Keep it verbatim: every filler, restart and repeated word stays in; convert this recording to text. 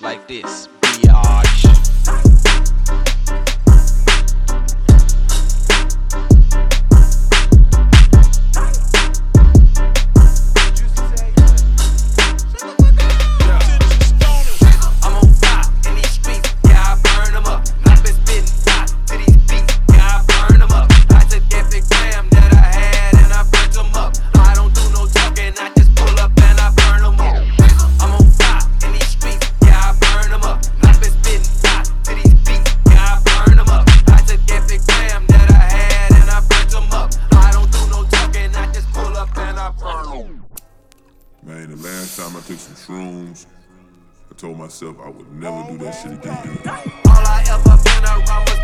like this. Biatch. Man, the last time I took some shrooms, I told myself I would never do that shit again.